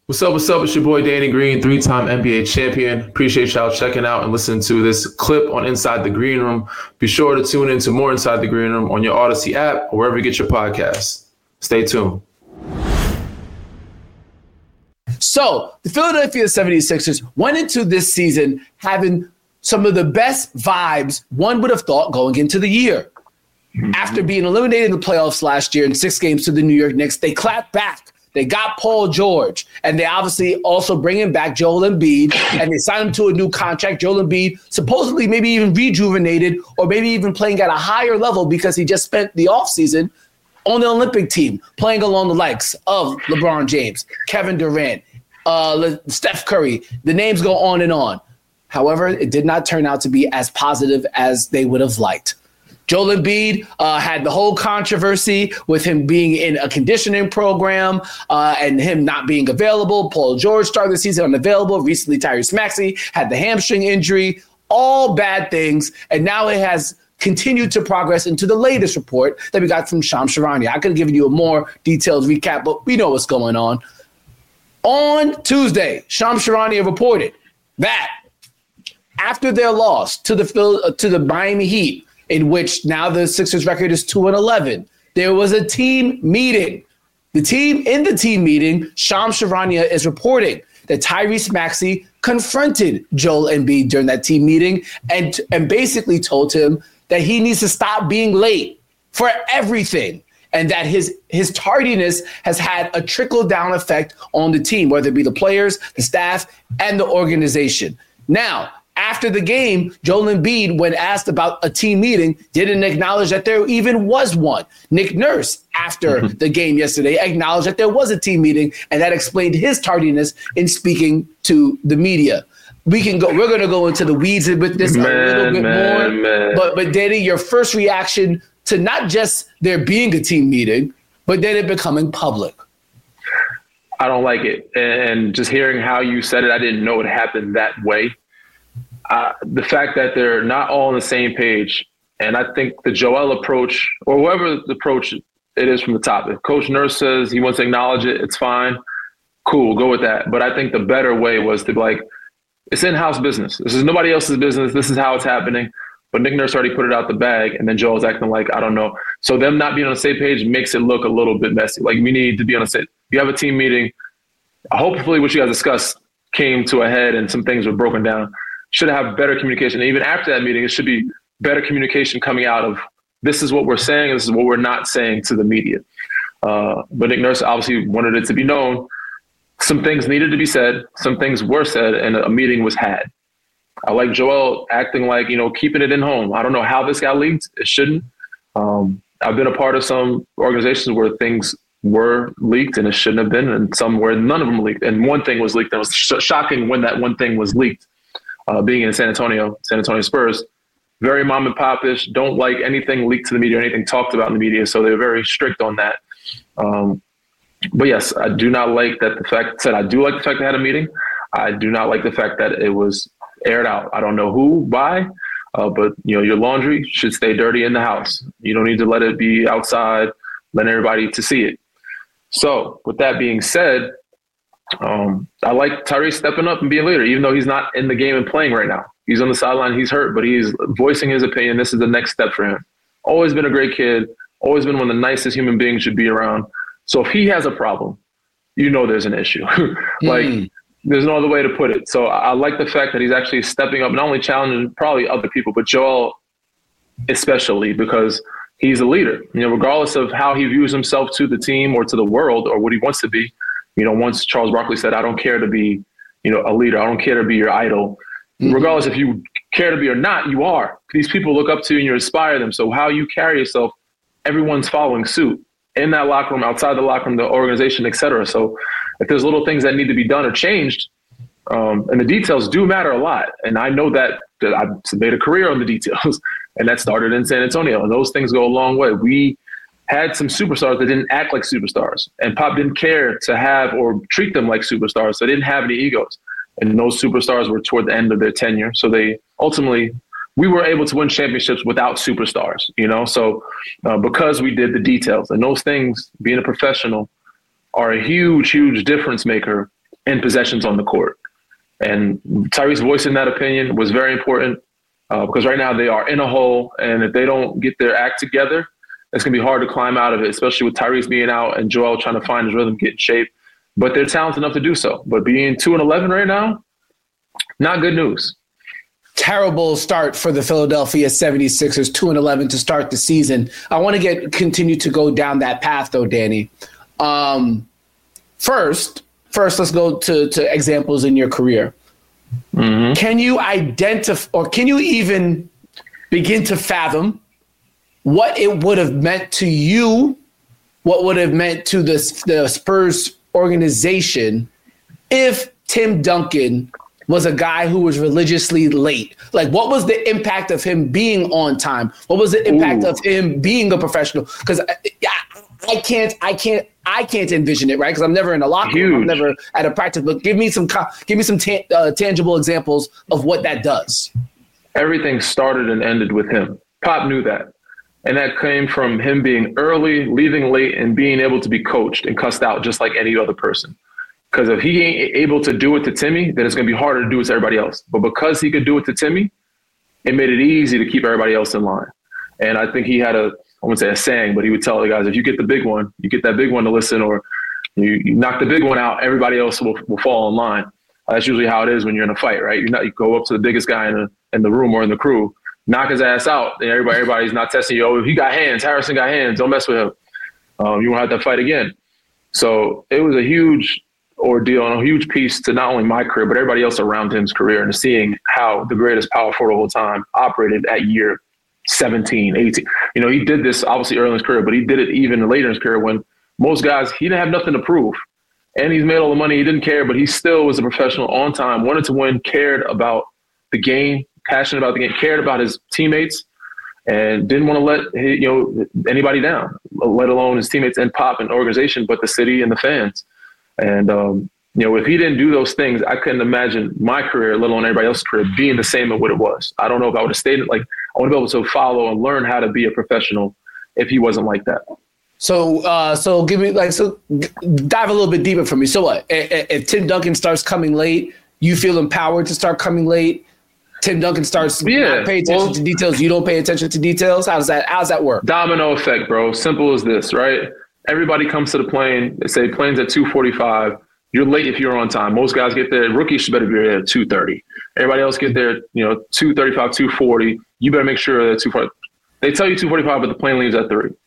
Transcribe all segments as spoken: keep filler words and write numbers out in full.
What's up, what's up? It's your boy Danny Green, three-time N B A champion. Appreciate y'all checking out and listening to this clip on Inside the Green Room. Be sure to tune in to more Inside the Green Room on your Odyssey app or wherever you get your podcasts. Stay tuned. So the Philadelphia seventy-sixers went into this season having some of the best vibes one would have thought going into the year. Mm-hmm. After being eliminated in the playoffs last year in six games to the New York Knicks, they clapped back. They got Paul George, and they obviously also bringing back Joel Embiid, and they signed him to a new contract. Joel Embiid supposedly maybe even rejuvenated or maybe even playing at a higher level because he just spent the offseason on the Olympic team, playing along the likes of LeBron James, Kevin Durant, uh, Steph Curry. The names go on and on. However, it did not turn out to be as positive as they would have liked. Joel Embiid uh, had the whole controversy with him being in a conditioning program uh, and him not being available. Paul George started the season unavailable. Recently, Tyrese Maxey had the hamstring injury. All bad things. And now it has continued to progress into the latest report that we got from Shams Charania. I could have given you a more detailed recap, but we know what's going on. On Tuesday, Shams Charania reported that after their loss to the uh, to the Miami Heat, in which now the Sixers record is two and eleven. There was a team meeting. The team in the team meeting, Shams Charania is reporting that Tyrese Maxey confronted Joel Embiid during that team meeting and, and basically told him that he needs to stop being late for everything and that his, his tardiness has had a trickle-down effect on the team, whether it be the players, the staff, and the organization. Now, after the game, Joel Embiid, when asked about a team meeting, didn't acknowledge that there even was one. Nick Nurse, after the game yesterday, acknowledged that there was a team meeting, and that explained his tardiness in speaking to the media. We can go. We're going to go into the weeds with this man, a little bit man, more. Man. But, but Danny, your first reaction to not just there being a team meeting, but then it becoming public. I don't like it, and just hearing how you said it, I didn't know it happened that way. Uh, the fact that they're not all on the same page, and I think the Joel approach, or whoever the approach it is from the top, if Coach Nurse says he wants to acknowledge it, it's fine. Cool, go with that. But I think the better way was to be like, it's in-house business. This is nobody else's business. This is how it's happening. But Nick Nurse already put it out the bag, and then Joel's acting like, I don't know. So them not being on the same page makes it look a little bit messy. Like, we need to be on the same. You have a team meeting. Hopefully what you guys discussed came to a head and some things were broken down. Should have better communication. And even after that meeting, it should be better communication coming out of this is what we're saying, this is what we're not saying to the media. Uh, but Nick Nurse obviously wanted it to be known. Some things needed to be said, some things were said, and a meeting was had. I like Joel acting like, you know, keeping it in home. I don't know how this got leaked. It shouldn't. Um, I've been a part of some organizations where things were leaked and it shouldn't have been, and some where none of them leaked. And one thing was leaked. It was sh- shocking when that one thing was leaked. Uh, being in San Antonio, San Antonio Spurs, very mom and pop-ish, don't like anything leaked to the media or anything talked about in the media, so they're very strict on that. Um, but yes, I do not like that the fact said I do like the fact they had a meeting. I do not like the fact that it was aired out. I don't know who, why, uh, but you know, your laundry should stay dirty in the house. You don't need to let it be outside, let everybody to see it. So with that being said, Um, I like Tyrese stepping up and being a leader, even though he's not in the game and playing right now. He's on the sideline, he's hurt, but he's voicing his opinion. This is the next step for him. Always been a great kid, always been one of the nicest human beings should be around. So if he has a problem, you know there's an issue. like, mm. There's no other way to put it. So I, I like the fact that he's actually stepping up, not only challenging probably other people, but Joel especially, because he's a leader. You know, regardless of how he views himself to the team or to the world or what he wants to be. You know, once Charles Barkley said, I don't care to be, you know, a leader. I don't care to be your idol. Mm-hmm. Regardless if you care to be or not, you are. These people look up to you and you inspire them. So how you carry yourself, everyone's following suit in that locker room, outside the locker room, the organization, et cetera. So if there's little things that need to be done or changed, um, and the details do matter a lot. And I know that, that I've made a career on the details, and that started in San Antonio. And those things go a long way. We had some superstars that didn't act like superstars, and Pop didn't care to have or treat them like superstars. So they didn't have any egos, and those superstars were toward the end of their tenure. So they ultimately, we were able to win championships without superstars, you know? So uh, because we did the details, and those things, being a professional, are a huge, huge difference maker and possessions on the court. And Tyrese voicing that opinion was very important uh, because right now they are in a hole, and if they don't get their act together, it's going to be hard to climb out of it, especially with Tyrese being out and Joel trying to find his rhythm, get in shape. But they're talented enough to do so. But being two and eleven right now, not good news. Terrible start for the Philadelphia seventy-sixers, two and eleven to start the season. I want to get continue to go down that path, though, Danny. Um, first, first, let's go to, to examples in your career. Mm-hmm. Can you identify, or can you even begin to fathom what it would have meant to you, what would have meant to the, the Spurs organization if Tim Duncan was a guy who was religiously late? Like, what was the impact of him being on time? What was the impact Ooh. of him being a professional? Because I, I can't, I can't, I can't envision it, right? Because I'm never in a locker room, I'm never at a practice. But give me some, give me some ta- uh, tangible examples of what that does. Everything started and ended with him. Pop knew that, and that came from him being early, leaving late, and being able to be coached and cussed out just like any other person. Because if he ain't able to do it to Timmy, then it's going to be harder to do it to everybody else. But because he could do it to Timmy, it made it easy to keep everybody else in line. And I think he had a, I wouldn't say a saying, but he would tell the guys, if you get the big one, you get that big one to listen, or you, you knock the big one out, everybody else will, will fall in line. Uh, that's usually how it is when you're in a fight, right? You're not, you go up to the biggest guy in the, in the room or in the crew, knock his ass out, and everybody, everybody's not testing you. Oh, if he got hands, Harrison got hands, don't mess with him. Um, you won't have to fight again. So it was a huge ordeal and a huge piece to not only my career, but everybody else around him's career, and seeing how the greatest power forward of all time operated at year seventeen, eighteen. You know, he did this obviously early in his career, but he did it even later in his career when most guys, he didn't have nothing to prove. And he's made all the money, he didn't care, but he still was a professional on time, wanted to win, cared about the game, passionate about the game, cared about his teammates, and didn't want to let you know anybody down, let alone his teammates and Pop and organization, but the city and the fans. And, um, you know, if he didn't do those things, I couldn't imagine my career, let alone everybody else's career, being the same as what it was. I don't know if I would have stayed, like, I would have been able to follow and learn how to be a professional if he wasn't like that. So, uh, so give me, like, so dive a little bit deeper for me. So what, if, if Tim Duncan starts coming late, you feel empowered to start coming late? Tim Duncan starts yeah, not paying attention well, to details, you don't pay attention to details? How does that, how does that work? Domino effect, bro. Simple as this, right? Everybody comes to the plane. They say plane's at two forty-five. You're late if you're on time. Most guys get there. Rookies should better be there at two thirty. Everybody else get there, you know, two thirty-five, two forty. You better make sure that two forty. They tell you two forty-five, but the plane leaves at three.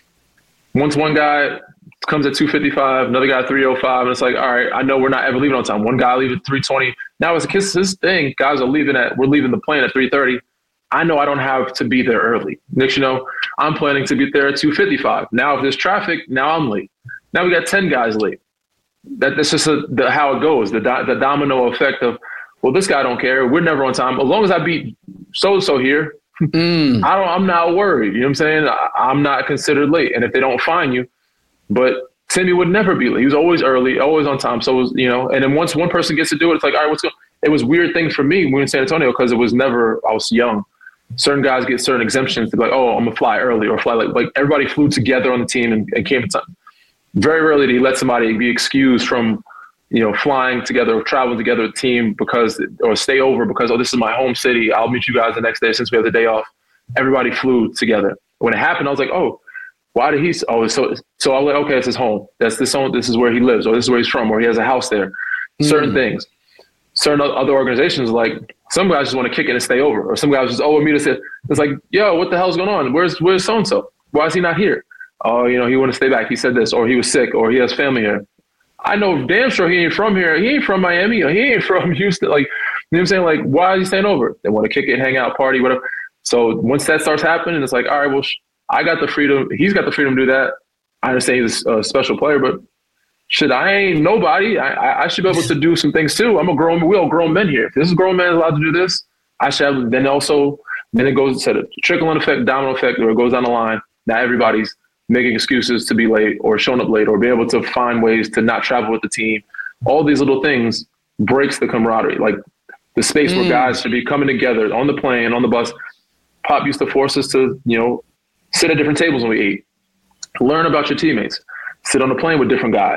Once one guy comes at two fifty-five, another guy at three oh five, and it's like, all right, I know we're not ever leaving on time. One guy leaves at three twenty. Now it's a kiss this thing. Guys are leaving at, we're leaving the plane at three thirty. I know I don't have to be there early. Next, you know, I'm planning to be there at two fifty-five. Now, if there's traffic, now I'm late. Now we got ten guys late. That, that's just a, the, how it goes, the, do, the domino effect of, well, this guy don't care. We're never on time. As long as I beat so-and-so here, mm. I don't, I'm not worried. You know what I'm saying? I, I'm not considered late. And if they don't find you, but Timmy would never be late. He was always early, always on time. So, it was, you know, and then once one person gets to do it, it's like, all right, what's going on? It was weird things for me when we were in San Antonio because it was never, I was young. Certain guys get certain exemptions to be like, oh, I'm going to fly early or fly late. Like everybody flew together on the team and, and came in time. Very rarely did he let somebody be excused from, you know, flying together or traveling together with the team because, or stay over because, oh, this is my home city. I'll meet you guys the next day since we have the day off. Everybody flew together. When it happened, I was like, oh, why did he? Oh, so so I was like, okay, it's his home. That's this home. This is where he lives, or this is where he's from, or he has a house there. Mm. Certain things. Certain other organizations, like some guys just want to kick it and stay over, or some guys just oh, me to say, it's like, yo, what the hell's going on? Where's where's so and so? Why is he not here? Oh, you know, he wanted to stay back. He said this, or he was sick, or he has family here. I know damn sure he ain't from here. He ain't from Miami, or he ain't from Houston. Like, you know what I'm saying? Like, why is he staying over? They want to kick it, hang out, party, whatever. So once that starts happening, it's like, all right, well, sh- I got the freedom. He's got the freedom to do that. I understand he's a special player, but shit, I ain't nobody. I, I should be able to do some things too. I'm a grown, we all grown men here. If this is a grown man allowed to do this, I should have, then also, then it goes to the trickling effect, domino effect, or it goes down the line. Now everybody's making excuses to be late or showing up late or be able to find ways to not travel with the team. All these little things breaks the camaraderie. Like the space mm. where guys should be coming together on the plane, on the bus. Pop used to force us to, you know, sit at different tables when we eat. Learn about your teammates. Sit on the plane with different guys.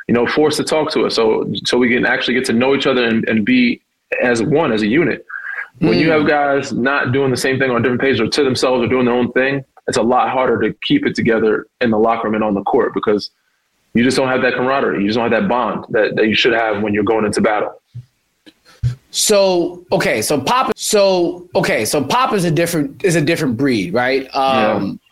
you know, forced to talk to us. So, so we can actually get to know each other and, and be as one, as a unit. When mm. you have guys not doing the same thing on different pages or to themselves or doing their own thing, it's a lot harder to keep it together in the locker room and on the court because you just don't have that camaraderie. You just don't have that bond that, that you should have when you're going into battle. So, okay. So Pop, so, okay. So Pop is a different, is a different breed, right? Um, yeah.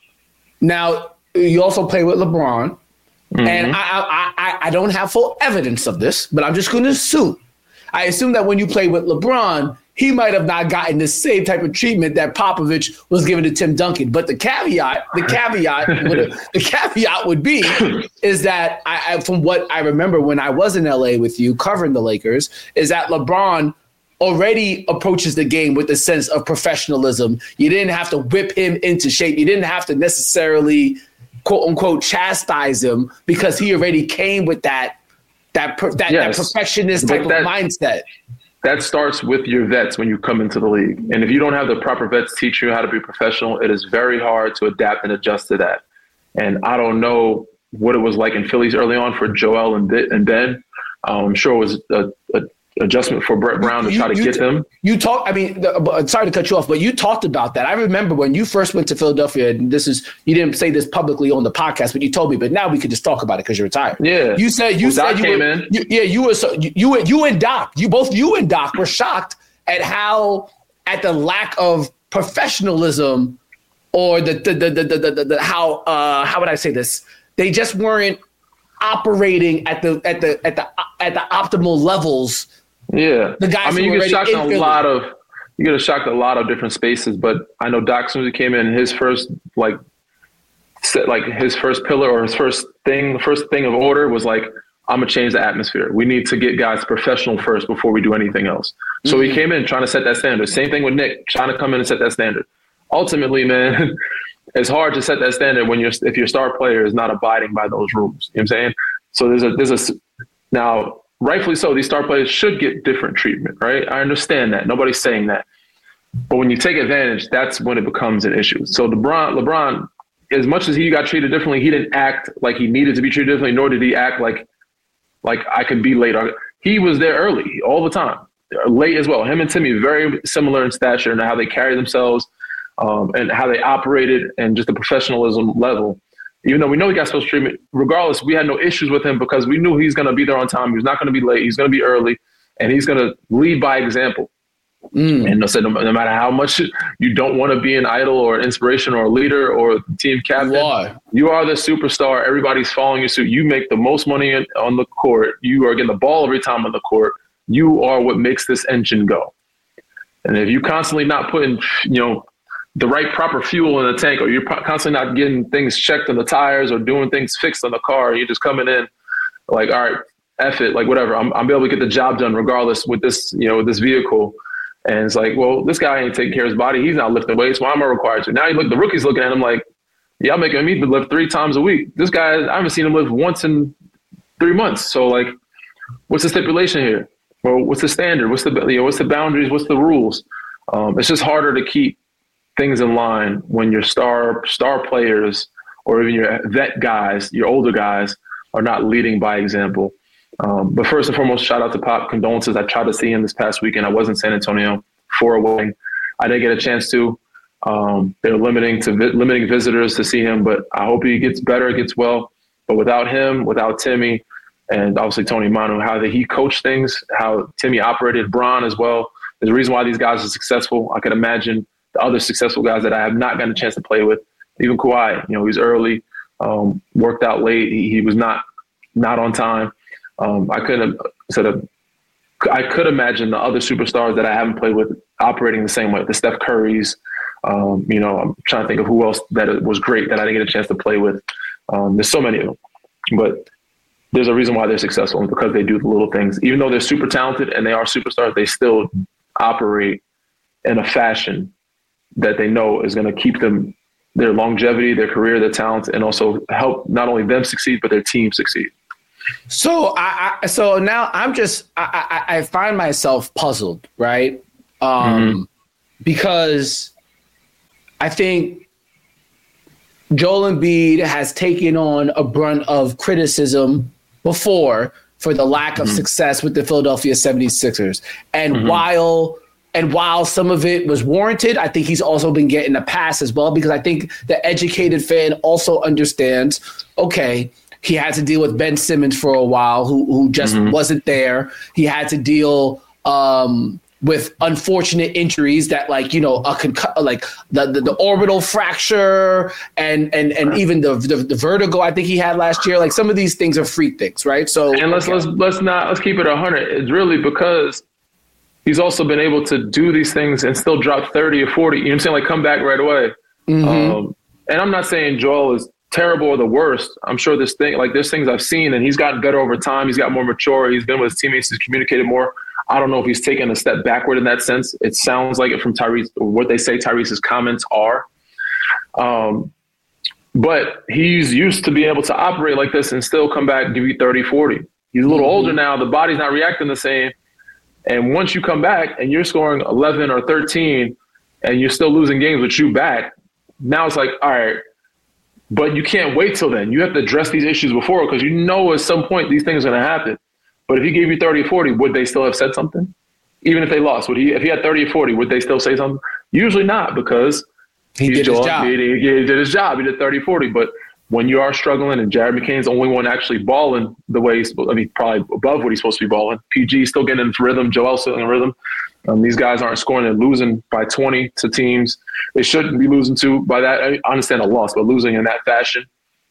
Now you also play with LeBron. Mm-hmm. And I, I, I, I don't have full evidence of this, but I'm just going to assume. I assume that when you play with LeBron, he might have not gotten the same type of treatment that Popovich was given to Tim Duncan. But the caveat, the caveat, would, the caveat would be is that I, I, from what I remember when I was in L A with you covering the Lakers, is that LeBron already approaches the game with a sense of professionalism. You didn't have to whip him into shape. You didn't have to necessarily, quote unquote, chastise him because he already came with that that that, yes. that perfectionist type that, of mindset. That starts with your vets when you come into the league. And if you don't have the proper vets teach you how to be professional, it is very hard to adapt and adjust to that. And I don't know what it was like in Phillies early on for Joel and Ben. Um, I'm sure it was a, a adjustment for Brett Brown to you, try to you, get them. You talk. I mean, the, sorry to cut you off, but you talked about that. I remember when you first went to Philadelphia, and this is, you didn't say this publicly on the podcast, but you told me, but now we could just talk about it because you're retired. Yeah. You said, you well, said, Doc you came were, in. You, yeah, you were, so you, you, you and Doc, you both, you and Doc were shocked at how, at the lack of professionalism or the, the, the, the, the, the, the how, uh, how would I say this? They just weren't operating at the, at the, at the, at the optimal levels. Yeah, the guys I mean, you get shocked in a Philly. lot of you get shocked a lot of different spaces. But I know Doc, as soon as he came in, his first like set, like his first pillar or his first thing, the first thing of order was like, I'm gonna change the atmosphere. We need to get guys professional first before we do anything else. So mm-hmm. he came in trying to set that standard. Same thing with Nick, trying to come in and set that standard. Ultimately, man, it's hard to set that standard when you're if your star player is not abiding by those rules. You know what I'm saying? So there's a there's a now. Rightfully so, these star players should get different treatment, right? I understand that. Nobody's saying that. But when you take advantage, that's when it becomes an issue. So LeBron, LeBron, as much as he got treated differently, he didn't act like he needed to be treated differently, nor did he act like like I could be late. He was there early all the time, late as well. Him and Timmy, very similar in stature and how they carry themselves um, and how they operated and just the professionalism level. Even though we know he got special treatment, regardless, we had no issues with him because we knew he's going to be there on time. He's not going to be late. He's going to be early, and he's going to lead by example. Mm. And I said, no, no matter how much you don't want to be an idol or an inspiration or a leader or team captain, Why? You are the superstar. Everybody's following your suit. You make the most money in, on the court. You are getting the ball every time on the court. You are what makes this engine go. And if you constantly not putting, you know, the right proper fuel in the tank, or you're constantly not getting things checked on the tires or doing things fixed on the car, you're just coming in like, all right, F it, like whatever. I'm I'm able to get the job done regardless with this, you know, with this vehicle. And it's like, well, this guy ain't taking care of his body. He's not lifting weights. Why am I required to? Now you look, the rookie's looking at him like, yeah, I'm making me lift three times a week. This guy, I haven't seen him lift once in three months. So like, what's the stipulation here? Well, what's the standard? What's the, you know, what's the boundaries? What's the rules? Um, it's just harder to keep things in line when your star star players or even your vet guys, your older guys, are not leading by example. Um, but first and foremost, shout out to Pop. Condolences. I tried to see him this past weekend. I was in San Antonio for a wedding. I didn't get a chance to. Um, they're limiting to vi- limiting visitors to see him, but I hope he gets better, gets well. But without him, without Timmy, and obviously Tony Manu, how he coached things, how Timmy operated, Bron as well. There's a reason why these guys are successful. I could imagine the other successful guys that I have not gotten a chance to play with, even Kawhi, you know, he's early, um, worked out late. He, he was not, not on time. Um, I couldn't sort of, I could imagine the other superstars that I haven't played with operating the same way. The Steph Currys, um, you know, I'm trying to think of who else that was great that I didn't get a chance to play with. Um, there's so many of them, but there's a reason why they're successful, and because they do the little things. Even though they're super talented and they are superstars, they still operate in a fashion that they know is going to keep them, their longevity, their career, their talents, and also help not only them succeed, but their team succeed. So I, I so now I'm just, I, I, I find myself puzzled, right? Um, mm-hmm. Because I think Joel Embiid has taken on a brunt of criticism before for the lack of mm-hmm. success with the Philadelphia seventy-sixers. And mm-hmm. while and while some of it was warranted, I think he's also been getting a pass as well, because I think the educated fan also understands, okay, he had to deal with Ben Simmons for a while, who who just mm-hmm. wasn't there. He had to deal um, with unfortunate injuries that, like, you know, a concu- like the, the the orbital fracture and and and even the, the the vertigo I think he had last year. Like, some of these things are freak things, right? So and let's okay. let's let's not let's keep it a hundred. It's really because he's also been able to do these things and still drop thirty or forty. You know what I'm saying? Like, come back right away. Mm-hmm. Um, and I'm not saying Joel is terrible or the worst. I'm sure this thing, like, there's things I've seen, and he's gotten better over time. He's got more mature. He's been with his teammates. He's communicated more. I don't know if he's taken a step backward in that sense. It sounds like it from Tyrese, what they say Tyrese's comments are. Um, but he's used to being able to operate like this and still come back and give you thirty, forty. He's a little mm-hmm. older now. The body's not reacting the same. And once you come back and you're scoring eleven or thirteen and you're still losing games with you back, now it's like, all right, but you can't wait till then. You have to address these issues before, because you know at some point these things are going to happen. But if he gave you thirty, forty, would they still have said something? Even if they lost, would he? If he had thirty or forty, would they still say something? Usually not, because he did his job. He, he, he did his job. He did thirty, forty. But when you are struggling and Jared McCain's the only one actually balling the way he's, I mean, probably above what he's supposed to be balling. P G still getting into rhythm. Joel still in rhythm. Um, these guys aren't scoring and losing by twenty to teams they shouldn't be losing to by that. I understand a loss, but losing in that fashion.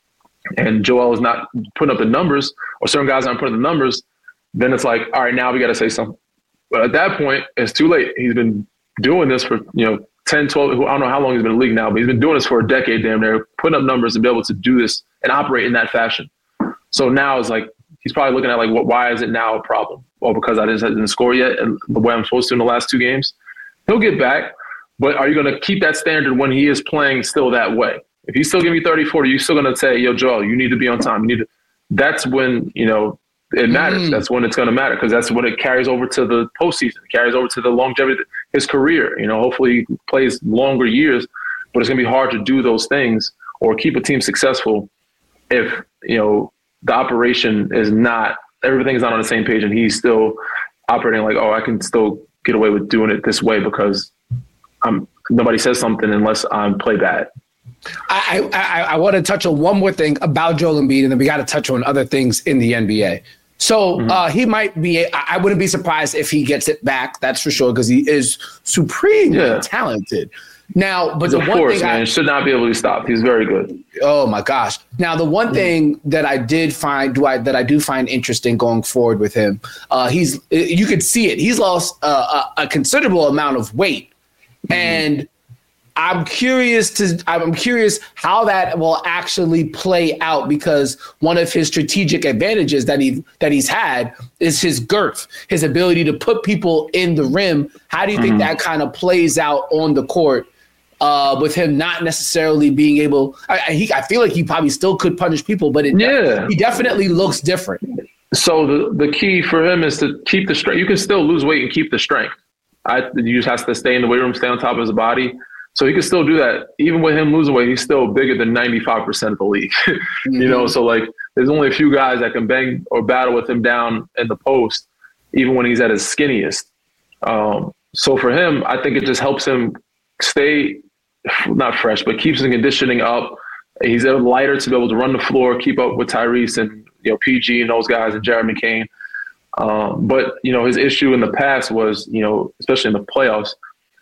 And Joel is not putting up the numbers, or certain guys aren't putting the numbers. Then it's like, all right, now we got to say something. But at that point, it's too late. He's been doing this for, you know, ten, twelve, I don't know how long he's been in the league now, but he's been doing this for a decade damn near, putting up numbers to be able to do this and operate in that fashion. So now it's like, he's probably looking at like, what, why is it now a problem? Well, because I didn't, didn't score yet and the way I'm supposed to in the last two games. He'll get back, but are you going to keep that standard when he is playing still that way? If he's still giving you thirty, forty, you're still going to say, yo, Joel, you need to be on time. You need to. That's when, you know, it matters. Mm. That's when it's going to matter, because that's when it carries over to the postseason. It carries over to the longevity of his career. You know, hopefully he plays longer years, but it's going to be hard to do those things or keep a team successful if, you know, the operation is not, everything's not on the same page and he's still operating like, oh, I can still get away with doing it this way because I'm, nobody says something unless I play bad. I, I, I want to touch on one more thing about Joel Embiid, and then we got to touch on other things in the N B A. So mm-hmm. uh, he might be, I wouldn't be surprised if he gets it back. That's for sure, because he is supremely yeah. talented. Now, but He's the a one force, thing man. I should not be able to stop. He's very good. Oh my gosh! Now, the one mm-hmm. thing that I did find, do I that I do find interesting going forward with him, uh, he's you could see it. He's lost uh, a, a considerable amount of weight, mm-hmm. and I'm curious to I'm curious how that will actually play out, because one of his strategic advantages that he that he's had is his girth, his ability to put people in the rim. How do you think mm-hmm. that kind of plays out on the court uh, with him not necessarily being able? I, he, I feel like he probably still could punish people, but it, yeah. he definitely looks different. So the the key for him is to keep the strength. You can still lose weight and keep the strength. I, you just have to stay in the weight room, stay on top of his body. So he can still do that. Even with him losing weight, he's still bigger than ninety-five percent of the league. mm-hmm. You know, so like there's only a few guys that can bang or battle with him down in the post, even when he's at his skinniest. Um, so for him, I think it just helps him stay not fresh, but keeps the conditioning up. He's lighter to be able to run the floor, keep up with Tyrese and, you know, P G and those guys and Jared McCain. Um, but, you know, his issue in the past was, you know, especially in the playoffs,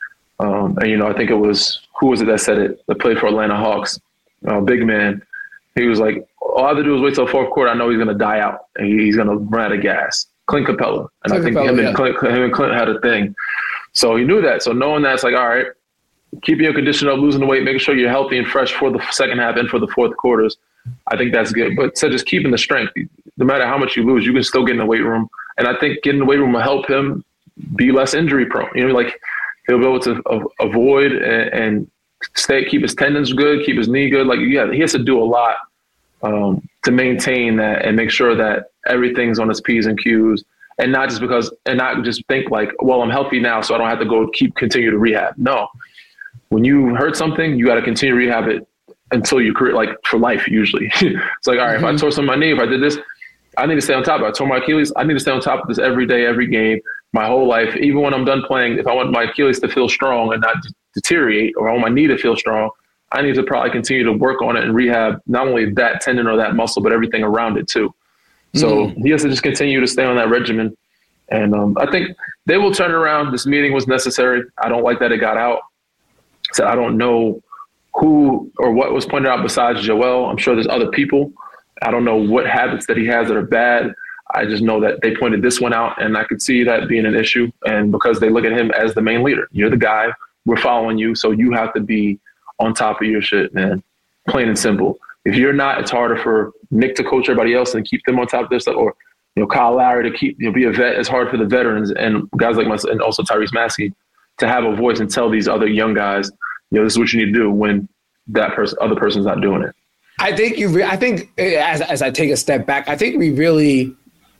Um, and, you know, I think it was, who was it that said it, that played for Atlanta Hawks, uh, big man. He was like, all I have to do is wait till fourth quarter. I know he's going to die out and he's going to run out of gas. Clint Capella. And Clint I think Capella, him, yeah. and Clint, him and Clint had a thing. So he knew that. So knowing that, it's like, all right, keeping your condition up, losing the weight, making sure you're healthy and fresh for the second half and for the fourth quarters, I think that's good. But so just keeping the strength, no matter how much you lose, you can still get in the weight room. And I think getting in the weight room will help him be less injury prone. You know, like, he'll be able to uh, avoid and, and stay, keep his tendons good, keep his knee good. Like, yeah, he has to do a lot um, to maintain that and make sure that everything's on his P's and Q's, and not just because, and not just think like, well, I'm healthy now, so I don't have to go keep continue to rehab. No, when you hurt something, you got to continue to rehab it until your career, like for life, usually. It's like, all right, mm-hmm. if I tore some of my knee, if I did this, I need to stay on top of it. I tore my Achilles. I need to stay on top of this every day, every game, my whole life. Even when I'm done playing, if I want my Achilles to feel strong and not d- deteriorate, or I want my knee to feel strong, I need to probably continue to work on it and rehab not only that tendon or that muscle, but everything around it too. So mm. he has to just continue to stay on that regimen. And um, I think they will turn it around. This meeting was necessary. I don't like that it got out. So I don't know who or what was pointed out besides Joel. I'm sure there's other people. I don't know what habits that he has that are bad. I just know that they pointed this one out, and I could see that being an issue. And because they look at him as the main leader, you're the guy, we're following you, so you have to be on top of your shit, man. Plain and simple. If you're not, it's harder for Nick to coach everybody else and keep them on top of their stuff, or you know, Kyle Lowry to keep, you know, be a vet. It's hard for the veterans and guys like myself, and also Tyrese Maxey, to have a voice and tell these other young guys, you know, this is what you need to do when that person, other person's not doing it. I think you. Re- I think as as I take a step back, I think we really.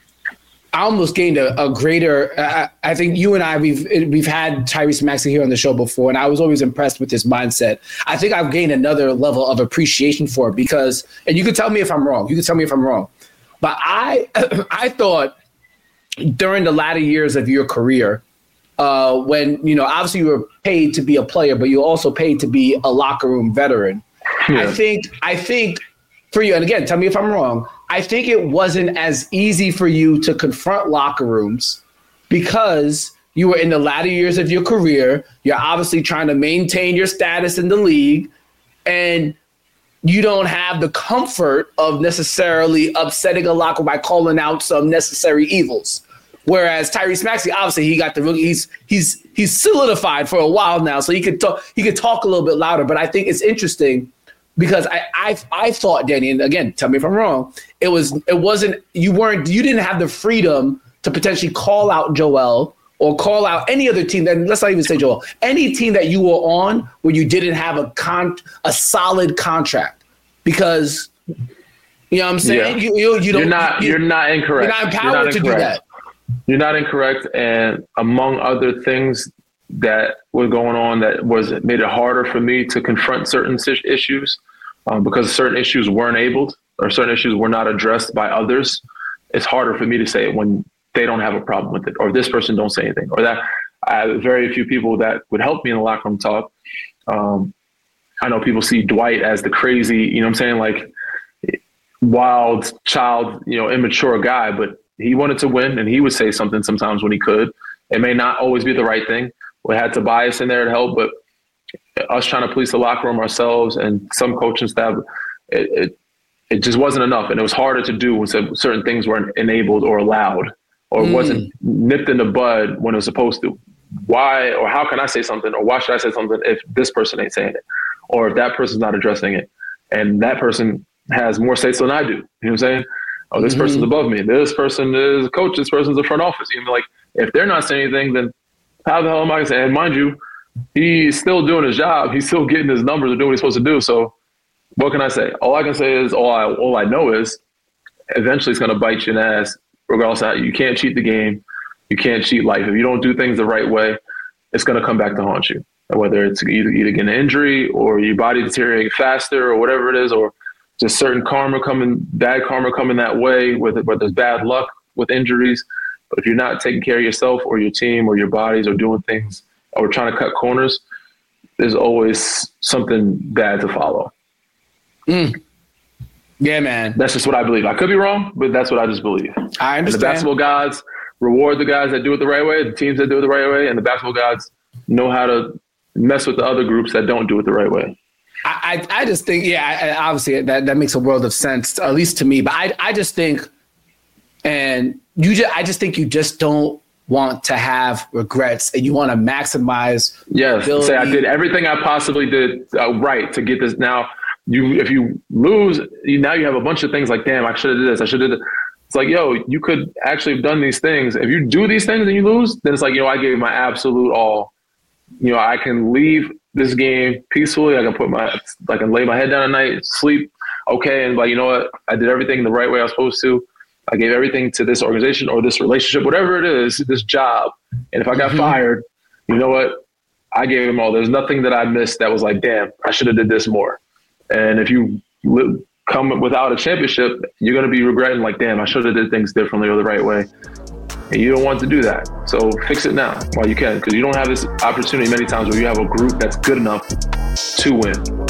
I almost gained a, a greater. Uh, I think you and I we've we've had Tyrese Maxey here on the show before, and I was always impressed with his mindset. I think I've gained another level of appreciation for it because, and you can tell me if I'm wrong. You can tell me if I'm wrong, but I I thought during the latter years of your career, uh, when you know obviously you were paid to be a player, but you were also paid to be a locker room veteran. Yeah. I think I think for you, and again, tell me if I'm wrong, I think it wasn't as easy for you to confront locker rooms because you were in the latter years of your career. You're obviously trying to maintain your status in the league, and you don't have the comfort of necessarily upsetting a locker by calling out some necessary evils. Whereas Tyrese Maxey, obviously, he got the he's he's he's solidified for a while now, so he could talk he could talk a little bit louder. But I think it's interesting. Because I, I I thought, Danny, and again, tell me if I'm wrong, it was it wasn't you weren't you didn't have the freedom to potentially call out Joel or call out any other team that let's not even say Joel, any team that you were on where you didn't have a con a solid contract. Because you know what I'm saying? Yeah. You, you you don't you're not you, you're not incorrect. You're not empowered you're not to incorrect. do that. You're not incorrect, and among other things that were going on that was made it harder for me to confront certain issues um, because certain issues weren't enabled or certain issues were not addressed by others. It's harder for me to say it when they don't have a problem with it, or this person don't say anything, or that I have very few people that would help me in the locker room talk. Um, I know people see Dwight as the crazy, you know what I'm saying? Like wild child, you know, immature guy, but he wanted to win and he would say something sometimes when he could. It may not always be the right thing. We had Tobias in there to help, but us trying to police the locker room ourselves and some coaching staff, it, it it just wasn't enough. And it was harder to do when certain things weren't enabled or allowed or mm. wasn't nipped in the bud when it was supposed to. Why or how can I say something or why should I say something if this person ain't saying it or if that person's not addressing it and that person has more say so than I do. You know what I'm saying? Oh, this mm-hmm. person's above me. This person is a coach. This person's the front office. You know, like if they're not saying anything, then how the hell am I going to say? And mind you, he's still doing his job. He's still getting his numbers and doing what he's supposed to do. So what can I say? All I can say is all I all I know is eventually it's going to bite you in the ass regardless of how you can't cheat the game. You can't cheat life. If you don't do things the right way, it's going to come back to haunt you. Whether it's either, either get an injury or your body deteriorating faster or whatever it is, or just certain karma coming, bad karma coming that way, whether, whether there's bad luck with injuries. But if you're not taking care of yourself or your team or your bodies or doing things or trying to cut corners, there's always something bad to follow. Mm. Yeah, man. That's just what I believe. I could be wrong, but that's what I just believe. I understand. And the basketball gods reward the guys that do it the right way, the teams that do it the right way, and the basketball gods know how to mess with the other groups that don't do it the right way. I, I, I just think, yeah, I, obviously that, that makes a world of sense, at least to me. But I, I just think, and you just, I just think you just don't want to have regrets, and you want to maximize. Yes, say I did everything I possibly did uh, right to get this. Now, you if you lose, you, now you have a bunch of things like, damn, I should have did this. I should have did. It's like, yo, you could actually have done these things. If you do these things and you lose, then it's like, you know, I gave my absolute all. You know, I can leave this game peacefully. I can put my, I can lay my head down at night, sleep okay, and like, you know what, I did everything the right way I was supposed to. I gave everything to this organization or this relationship, whatever it is, this job. And if I got mm-hmm. fired, you know what, I gave them all. There's nothing that I missed that was like, damn, I should have did this more. And if you li- come without a championship, you're going to be regretting like, damn, I should have did things differently or the right way. And you don't want to do that. So fix it now while you can, because you don't have this opportunity many times where you have a group that's good enough to win.